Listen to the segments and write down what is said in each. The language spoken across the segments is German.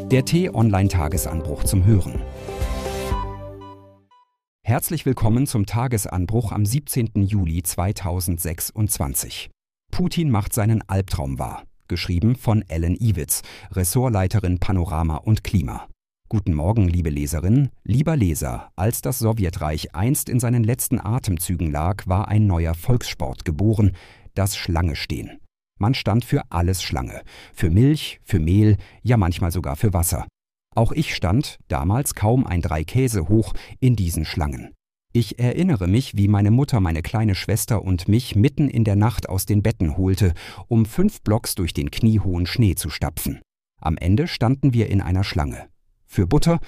Der T-Online-Tagesanbruch zum Hören. Herzlich willkommen zum Tagesanbruch am 17. Juli 2026. Putin macht seinen Albtraum wahr. Geschrieben von Ellen Iwitz, Ressortleiterin Panorama und Klima. Guten Morgen, liebe Leserin, lieber Leser. Als das Sowjetreich einst in seinen letzten Atemzügen lag, war ein neuer Volkssport geboren, das Schlange-Stehen. Man stand für alles Schlange. Für Milch, für Mehl, ja manchmal sogar für Wasser. Auch ich stand, damals kaum ein 3 Käse hoch, in diesen Schlangen. Ich erinnere mich, wie meine Mutter meine kleine Schwester und mich mitten in der Nacht aus den Betten holte, um 5 Blocks durch den kniehohen Schnee zu stapfen. Am Ende standen wir in einer Schlange. Für Butter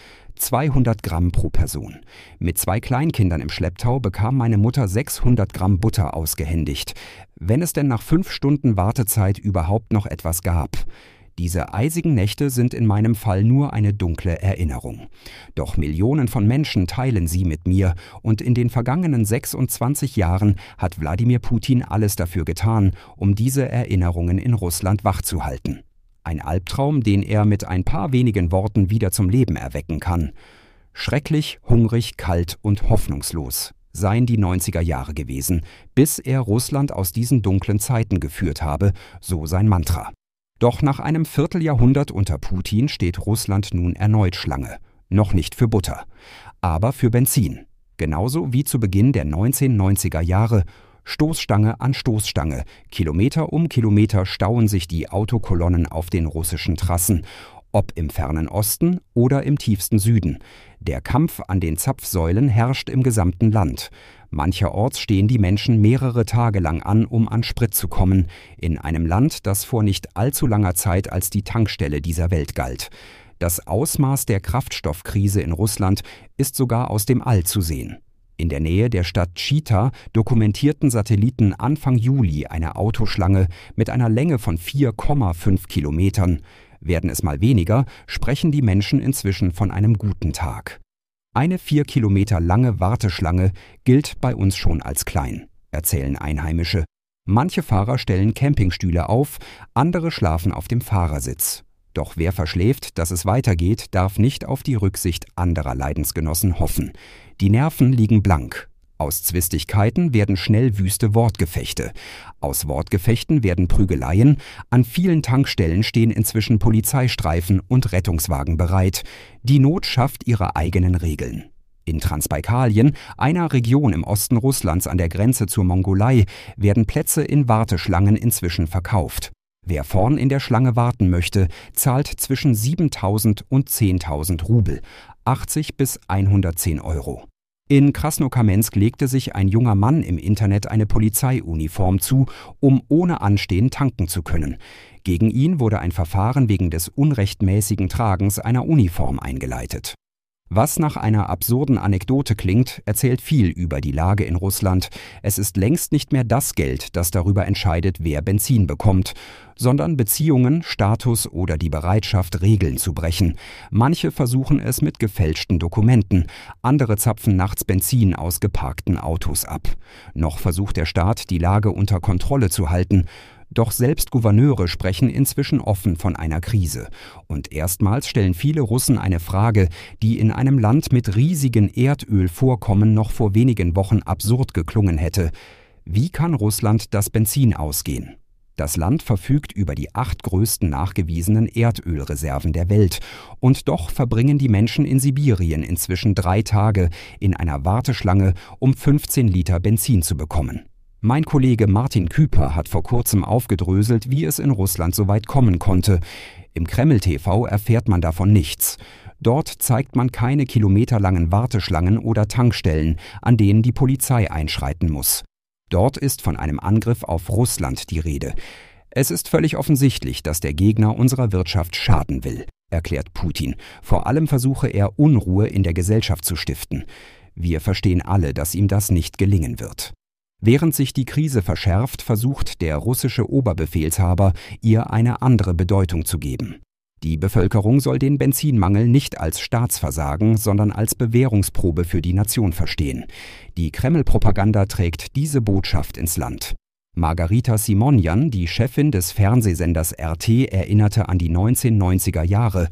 200 Gramm pro Person. Mit 2 Kleinkindern im Schlepptau bekam meine Mutter 600 Gramm Butter ausgehändigt, wenn es denn nach 5 Stunden Wartezeit überhaupt noch etwas gab. Diese eisigen Nächte sind in meinem Fall nur eine dunkle Erinnerung. Doch Millionen von Menschen teilen sie mit mir und in den vergangenen 26 Jahren hat Wladimir Putin alles dafür getan, um diese Erinnerungen in Russland wachzuhalten. Ein Albtraum, den er mit ein paar wenigen Worten wieder zum Leben erwecken kann. Schrecklich, hungrig, kalt und hoffnungslos seien die 90er Jahre gewesen, bis er Russland aus diesen dunklen Zeiten geführt habe, so sein Mantra. Doch nach einem Vierteljahrhundert unter Putin steht Russland nun erneut Schlange. Noch nicht für Butter, aber für Benzin. Genauso wie zu Beginn der 1990er Jahre. Stoßstange an Stoßstange. Kilometer um Kilometer stauen sich die Autokolonnen auf den russischen Trassen. Ob im fernen Osten oder im tiefsten Süden. Der Kampf an den Zapfsäulen herrscht im gesamten Land. Mancherorts stehen die Menschen mehrere Tage lang an, um an Sprit zu kommen. In einem Land, das vor nicht allzu langer Zeit als die Tankstelle dieser Welt galt. Das Ausmaß der Kraftstoffkrise in Russland ist sogar aus dem All zu sehen. In der Nähe der Stadt Chita dokumentierten Satelliten Anfang Juli eine Autoschlange mit einer Länge von 4,5 Kilometern. Werden es mal weniger, sprechen die Menschen inzwischen von einem guten Tag. Eine 4 Kilometer lange Warteschlange gilt bei uns schon als klein, erzählen Einheimische. Manche Fahrer stellen Campingstühle auf, andere schlafen auf dem Fahrersitz. Doch wer verschläft, dass es weitergeht, darf nicht auf die Rücksicht anderer Leidensgenossen hoffen. Die Nerven liegen blank. Aus Zwistigkeiten werden schnell wüste Wortgefechte. Aus Wortgefechten werden Prügeleien. An vielen Tankstellen stehen inzwischen Polizeistreifen und Rettungswagen bereit. Die Not schafft ihre eigenen Regeln. In Transbaikalien, einer Region im Osten Russlands an der Grenze zur Mongolei, werden Plätze in Warteschlangen inzwischen verkauft. Wer vorn in der Schlange warten möchte, zahlt zwischen 7.000 und 10.000 Rubel, 80 bis 110 Euro. In Krasnokamensk legte sich ein junger Mann im Internet eine Polizeiuniform zu, um ohne Anstehen tanken zu können. Gegen ihn wurde ein Verfahren wegen des unrechtmäßigen Tragens einer Uniform eingeleitet. Was nach einer absurden Anekdote klingt, erzählt viel über die Lage in Russland. Es ist längst nicht mehr das Geld, das darüber entscheidet, wer Benzin bekommt, sondern Beziehungen, Status oder die Bereitschaft, Regeln zu brechen. Manche versuchen es mit gefälschten Dokumenten, andere zapfen nachts Benzin aus geparkten Autos ab. Noch versucht der Staat, die Lage unter Kontrolle zu halten. Doch selbst Gouverneure sprechen inzwischen offen von einer Krise. Und erstmals stellen viele Russen eine Frage, die in einem Land mit riesigen Erdölvorkommen noch vor wenigen Wochen absurd geklungen hätte. Wie kann Russland das Benzin ausgehen? Das Land verfügt über die 8 größten nachgewiesenen Erdölreserven der Welt. Und doch verbringen die Menschen in Sibirien inzwischen 3 Tage in einer Warteschlange, um 15 Liter Benzin zu bekommen. Mein Kollege Martin Küper hat vor kurzem aufgedröselt, wie es in Russland so weit kommen konnte. Im Kreml TV erfährt man davon nichts. Dort zeigt man keine kilometerlangen Warteschlangen oder Tankstellen, an denen die Polizei einschreiten muss. Dort ist von einem Angriff auf Russland die Rede. Es ist völlig offensichtlich, dass der Gegner unserer Wirtschaft schaden will, erklärt Putin. Vor allem versuche er, Unruhe in der Gesellschaft zu stiften. Wir verstehen alle, dass ihm das nicht gelingen wird. Während sich die Krise verschärft, versucht der russische Oberbefehlshaber, ihr eine andere Bedeutung zu geben. Die Bevölkerung soll den Benzinmangel nicht als Staatsversagen, sondern als Bewährungsprobe für die Nation verstehen. Die Kreml-Propaganda trägt diese Botschaft ins Land. Margarita Simonyan, die Chefin des Fernsehsenders RT, erinnerte an die 1990er Jahre.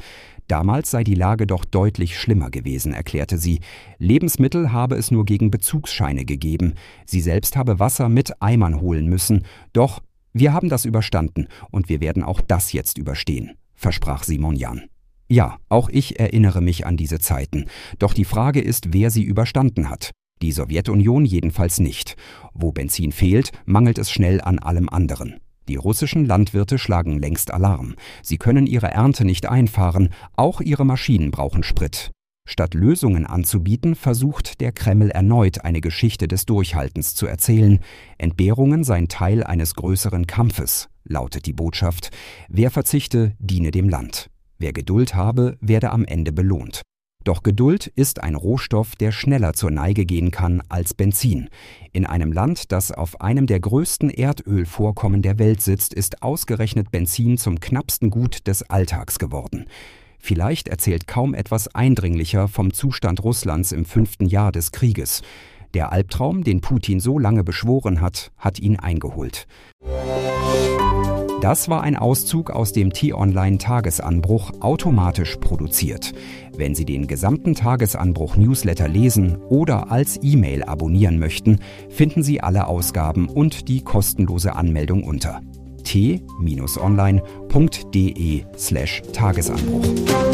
Damals sei die Lage doch deutlich schlimmer gewesen, erklärte sie. Lebensmittel habe es nur gegen Bezugsscheine gegeben. Sie selbst habe Wasser mit Eimern holen müssen. Doch wir haben das überstanden und wir werden auch das jetzt überstehen, versprach Simonjan. Ja, auch ich erinnere mich an diese Zeiten. Doch die Frage ist, wer sie überstanden hat. Die Sowjetunion jedenfalls nicht. Wo Benzin fehlt, mangelt es schnell an allem anderen. Die russischen Landwirte schlagen längst Alarm. Sie können ihre Ernte nicht einfahren, auch ihre Maschinen brauchen Sprit. Statt Lösungen anzubieten, versucht der Kreml erneut eine Geschichte des Durchhaltens zu erzählen. Entbehrungen seien Teil eines größeren Kampfes, lautet die Botschaft. Wer verzichte, diene dem Land. Wer Geduld habe, werde am Ende belohnt. Doch Geduld ist ein Rohstoff, der schneller zur Neige gehen kann als Benzin. In einem Land, das auf einem der größten Erdölvorkommen der Welt sitzt, ist ausgerechnet Benzin zum knappsten Gut des Alltags geworden. Vielleicht erzählt kaum etwas eindringlicher vom Zustand Russlands im 5. Jahr des Krieges. Der Albtraum, den Putin so lange beschworen hat, hat ihn eingeholt. Das war ein Auszug aus dem T-Online-Tagesanbruch, automatisch produziert. Wenn Sie den gesamten Tagesanbruch-Newsletter lesen oder als E-Mail abonnieren möchten, finden Sie alle Ausgaben und die kostenlose Anmeldung unter t-online.de/Tagesanbruch.